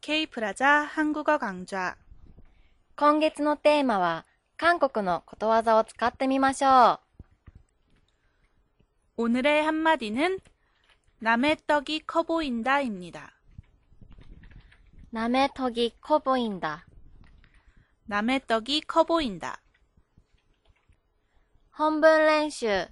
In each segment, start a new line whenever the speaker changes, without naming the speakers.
Kプラザ한국어 강좌。
今月のテーマは、韓国のことわざを使ってみましょう。
오늘의 한마디는 남의 떡이 커 보인다입니다.
남의 턱이 커 보인다.
남의 떡이 커 보인다.
本文練習。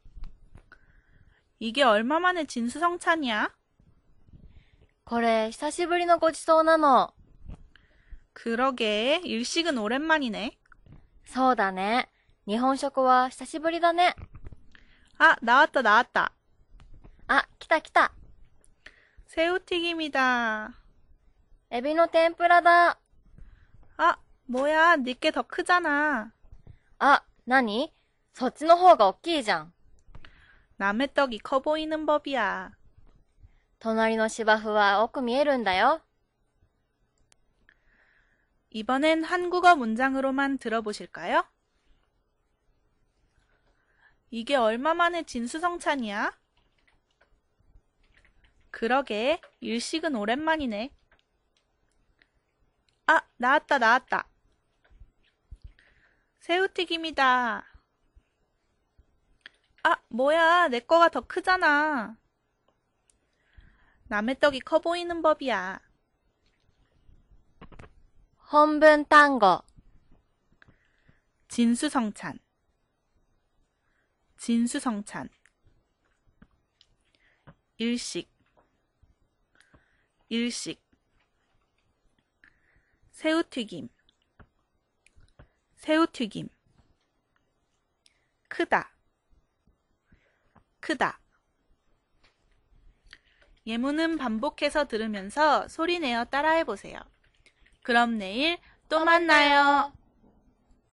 이게 얼마 만에 진수성찬이야?
これ、久しぶりのごちそうなの。
그러게, 일식은 오랜만이네.
そうだね。日本食は久しぶりだね。
아, 나왔다.
あ、来た来た。
새우튀김이다.
エビの天ぷらだ。
아, 뭐야, 니께 더 크잖아.
あ、何？そっちの方が大きいじゃん。
남의 떡이 커 보이는 법이야.
隣の芝生は奥見えるんだよ。
이번엔 한국어 문장으로만 들어보실까요? 이게 얼마 만에 진수성찬이야? 그러게, 일식은 오랜만이네. 아, 나왔다. 새우튀김이다. 아, 뭐야, 내 거가 더 크잖아. 남의 떡이 커 보이는 법이야.
本文単語。
진수성찬. 일식. 새우튀김. 크다. 예문은 반복해서 들으면서 소리내어 따라해보세요. 그럼 내일 또 만나요.